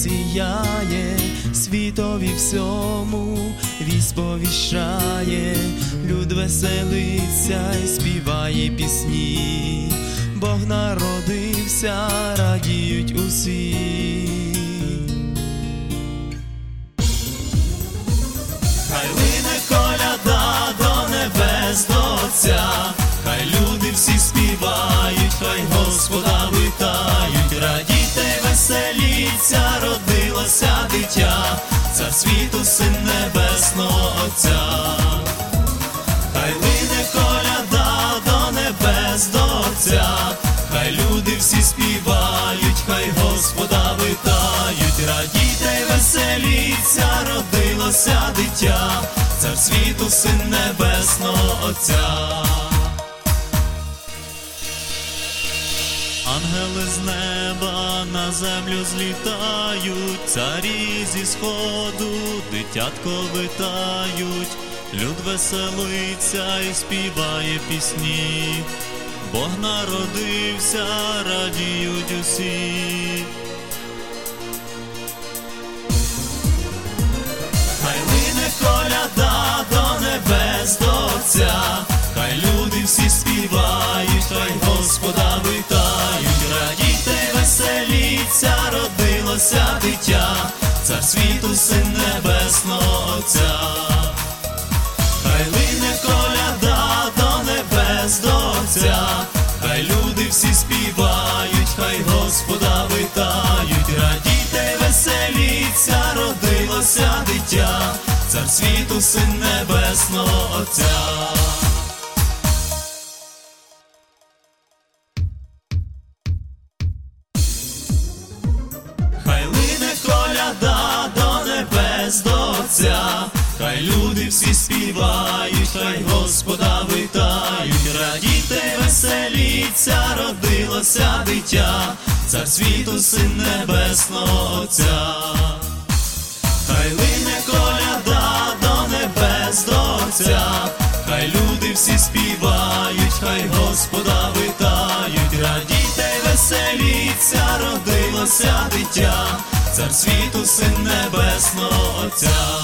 сіяє, світові всьому вість сповіщає, люд веселиться й співає пісні, Бог народився, радіють усі. Хай лине коляда до небес, до Отця, хай люди всі співають, хай Господа вітають, радійте й веселіться, родилося дитя, Цар світу, Син Небесного Отця. Хай лине коляда до небес, до Отця, хай люди всі співають, хай Господа вітають, радійте й веселіться, родилося дитя, Цар світу, Син Небесного Отця. Ангели з неба на землю злітають, царі зі сходу дитятко витають, люд веселиться і співає пісні, Бог народився, радіють усі. Хай лине коляда до небес, до Отця, хай люди всі співають, хай Господа вітають, радійте й веселіться, родилося дитя, Цар світу, Син Небесного Отця. Хай лине коляда до небес, до Отця, хай люди всі співають, хай Господа вітають, радійте й веселіться, родилося дитя, Цар світу, Син Небесного Отця. Хай лине коляда до небес, до Отця, хай люди всі співають, хай Господа вітають, радійте й веселіться, родилося дитя, Цар світу, Син Небесного Отця. Хай лине коляда до небес, до Отця, хай люди всі співають, хай Господа вітають, радійте й веселіться, родилося дитя, Цар світу, Син Небесного Отця.